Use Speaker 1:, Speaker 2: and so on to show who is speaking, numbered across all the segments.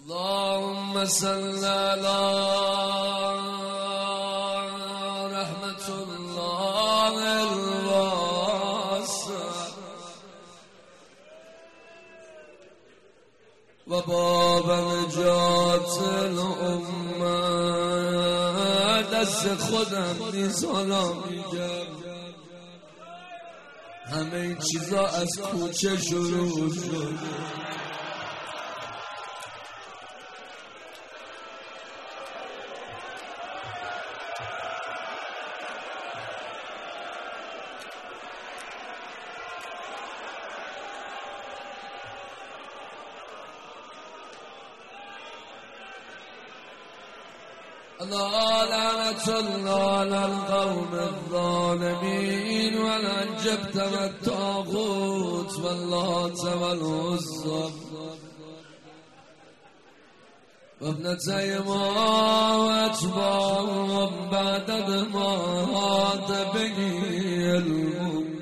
Speaker 1: اللهم صل على رحمة الله الواسع و باب نجات الامه. دست خودم نیست حالا میگم، همه این چیزا از کوچه شروع شد. لعنة الله على القوم الظالمين والجبت والطاغوت واللات والعزى وابنتي ما واتباعهم بعد ما هات به الموت.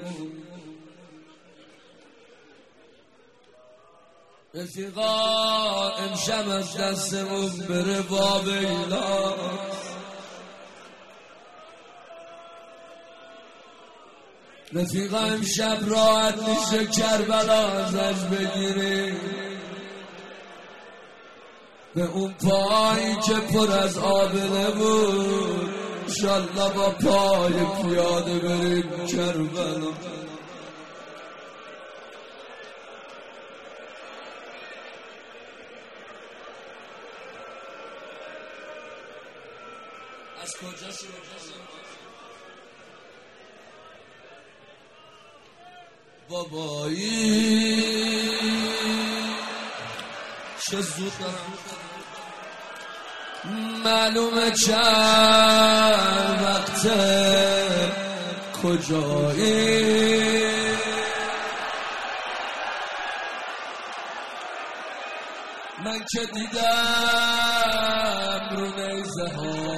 Speaker 1: رفیقا امشب از دستمون بره باب ایلا، رفیقا امشب راحت میشه کربلا ازش بگیری، به اون پایی که پر از آبله بود انشالله با پای پیاده بریم کربلا. از کجا شروع بابایی چه زود دارم، معلومه چند وقته کجایی، من که دیدم رو نیزه ها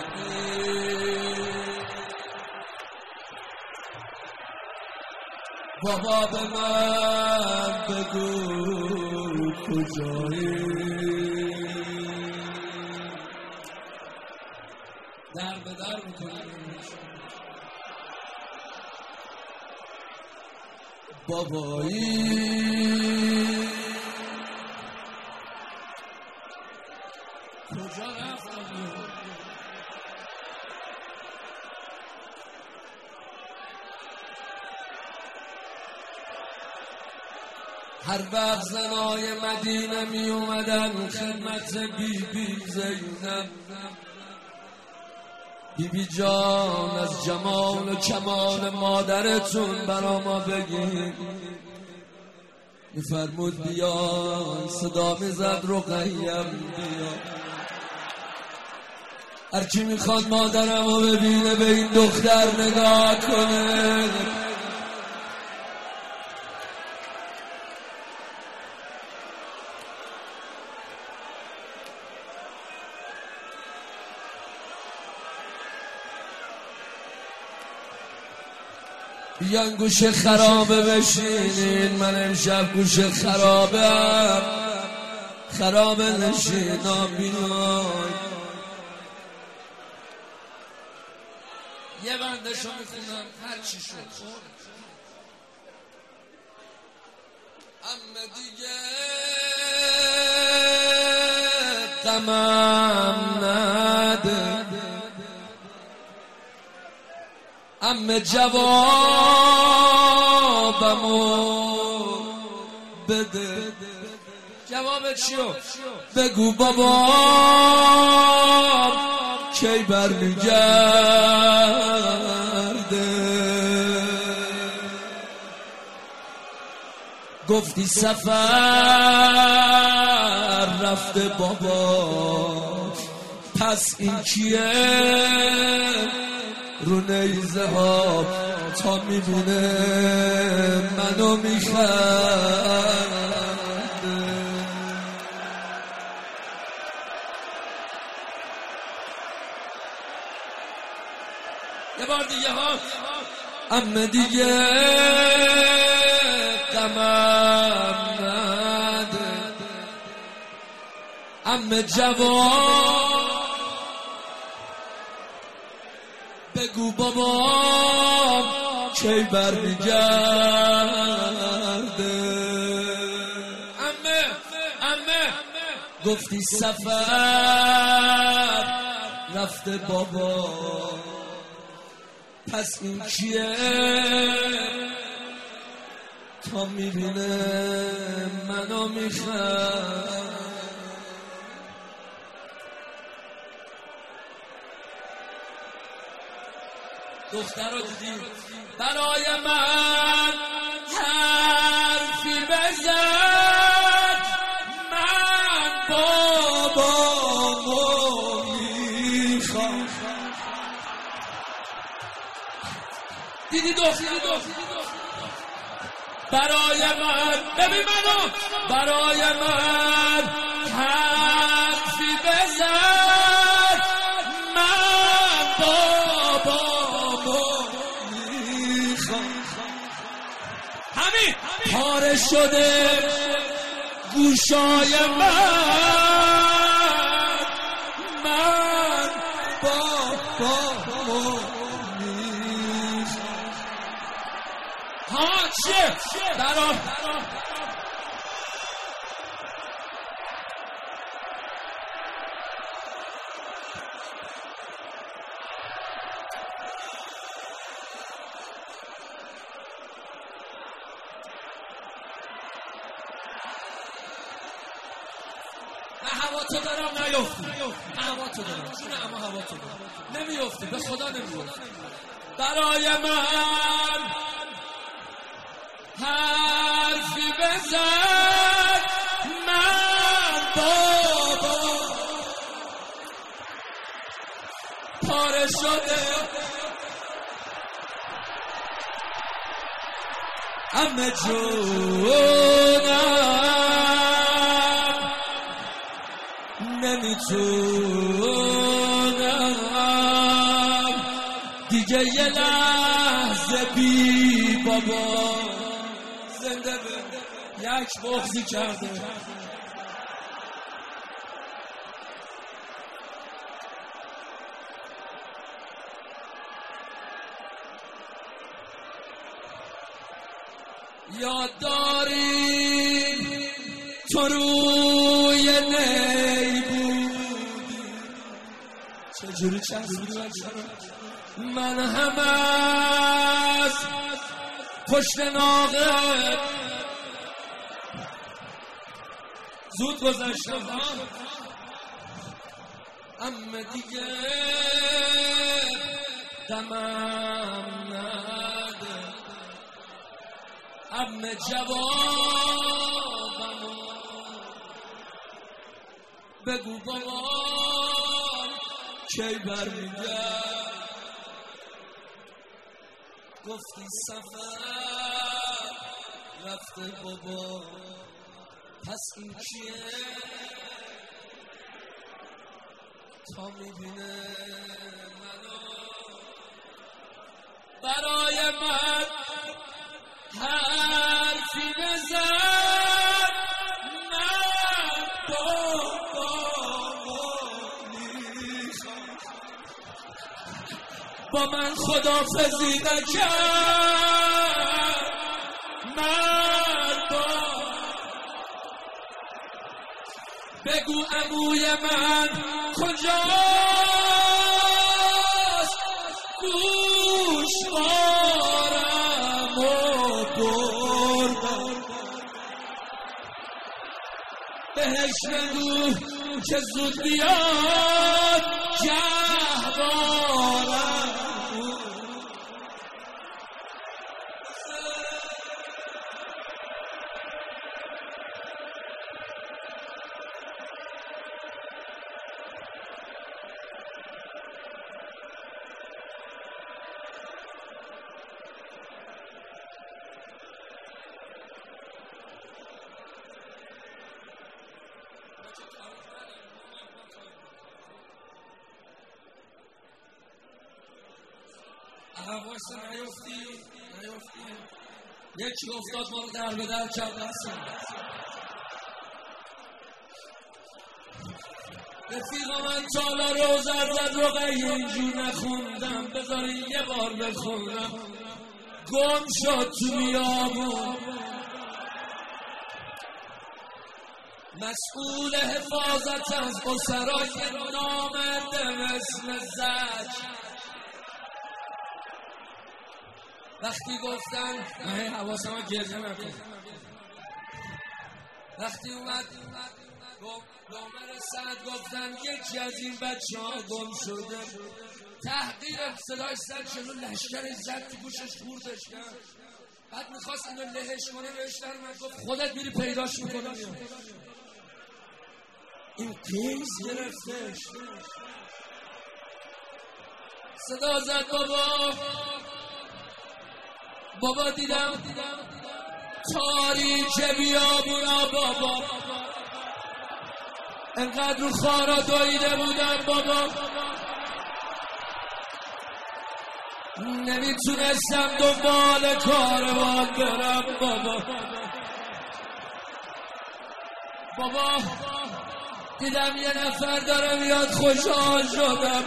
Speaker 1: بابا به من بگو کجایی، در به در میکنم بابایی کجا رفتم. هر وقت زنای مدینه می اومدن خدمت بی زینب، بی جان از جمال و کمال مادرتون برا ما بگید. میفرمود بیا، صدا میزد رقیم بیا. هرکی میخواد مادرمو ببینه به این دختر نگاه کنه. بیان گوش خرابه بشینین، من امشب گوش خرابه نشینا بیای. یه بندشو میخونم هر چی شد. اما دیگه غمم نده، اما جوابمو بده. جواب چیو؟ بگو بابا کی برمیگرده. گفتی سفر رفته بابا، پس این کیه رو نیزه ها تا میبینه منو میخنده. یه بار دیگه ها. اما دیگه غمم نده، عمه جوان بگو بابام کی برمیگرده. عمه گفتی سفر رفته بابا، پس این کیه تا میبینه منو میخواد. دختر رو دیدی برای من حرفی بزد، من بابامو میخوام. دیدی دختر برای من، ببین منو، برای من حرفی بزد، من بابامو میخوام. همین پاره شده گوشای من بابامو میخوام. ها چه برای من هوا تو دارم نیفتی، هوا تو دارم چونه، اما هوا تو دارم نمیفتی، به خدا نمیفتی. برای من حرفی بزن، من بابا پاره شده. عمه جونم نمیتونم دیگه یه لحظه بی بابا زنده به یک بغضی کرده. یاد داری تو روی نی بودی چجوری چسبیدی من هم از پشت ناقه زود گذشتم. اما دیگه دمم نده، اما جوابمو بگو بابام کی برمیگرد. گفتی سفر رفته بابا، پس این کیه تا میبینه منو. برای من حرفی بزن، من بابامو میخوام. با من خداحافظی نکرد، من بگو عموی من کجاست، گوشوارمو بردم. بهش بگو که زود بیاد جهوارم. واسه نیفتی یکی افتاد ما رو در به در کرد. رفیقا من تالا روزت زد رقیه اینجور نخوندم، بذارین یه بار بخونم. گم شد تو بیابون مسئول حفاظت از اسرای نامرده مثل زج. وقتی گفتن نه حواسم گریه نکن، وقتی اومد گمر سعد گفتن یکی از این بچه ها گم شده، تحقیر صدای سر شنو لشکر زد تو گوشش خوردش کرد. بعد میخواست اینو لهش کنه بهش در من گفت خودت میری پیداش میکنم. این قیز گرفتش، صدا زد بابا دیدم تاریک بیابونا بابا، انقدر رو خارا دویده بودم بابا، نمیتونستم دنبال کاروان برم بابا دیدم یه نفر داره میاد، خوشحال شدم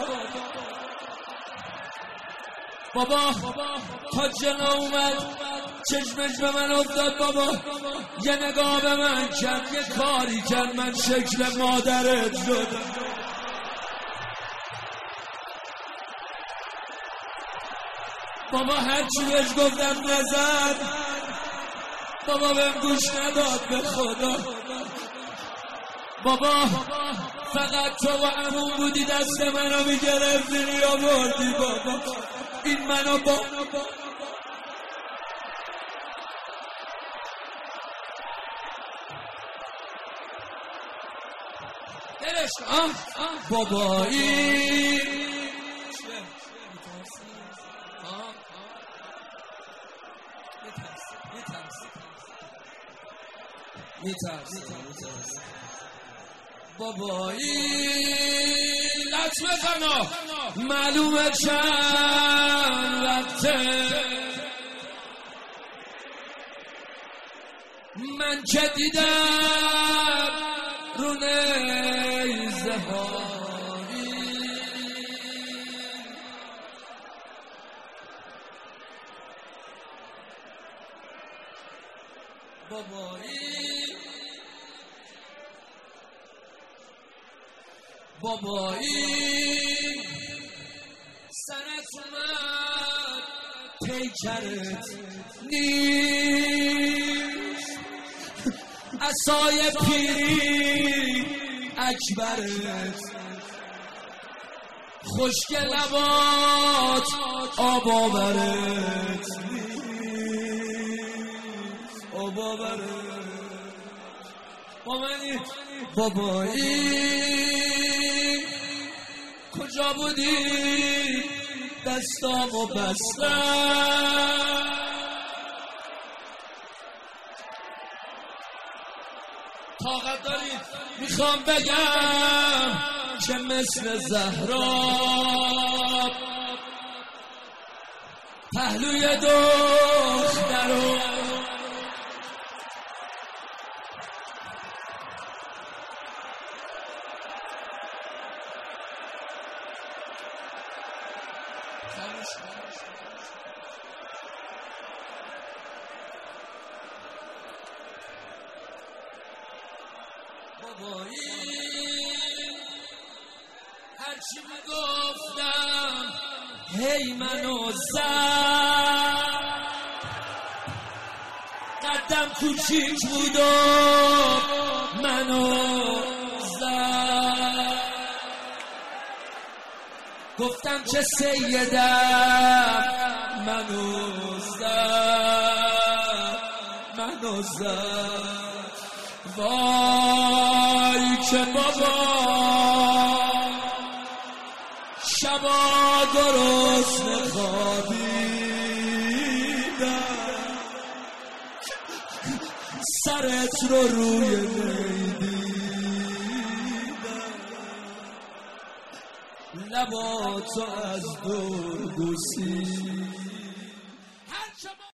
Speaker 1: بابا تا جنا اومد چشمش به من افتاد بابا، یه نگاه به من کرد، یه کاری کرد، من شکل مادرت شدم. بابا هرچی بهش گفتم نزد، بابا بهم گوش نداد به خدا. بابا فقط تو و عموم بودی دست منو میگرفتی میآوردی بابا، این منو بابایی میترسی بابایی لطمه فنا معلومه چند وقته من که دیدم رو نیزه هایی بابایی سرت اومد پیکرت نیست، عصای پیری اکبرت، خشک لبات آب آورت نیست، آب آورت با منی بابایی. کجا بودی دستامو بستم، طاقت داری میخوام بگم که مثل زهرا پهلوی دخترو بابایی هرچی میگفتم هی منو زد، قدم کوچیک بود و منو زد، گفتم که سیدم منو زد وای که بابا شبا گرسنه خوابیدم، سرت رو روی نیدیدم، لباتو از دور بوسیدم.